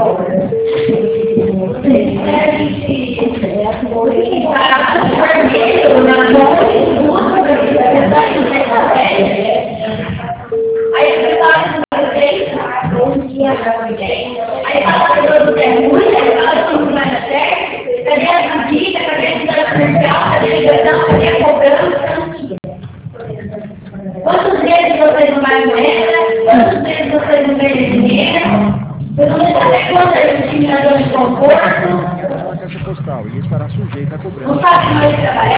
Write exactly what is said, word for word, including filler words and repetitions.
Quantos vezes vocês não vai moeda? Quantos vezes vocês não ganham dinheiro? Eu não sei até quando a gente tinha dor de conforto. Ela caixa postal e estará sujeita a cobrança. Não sabe mais trabalhar.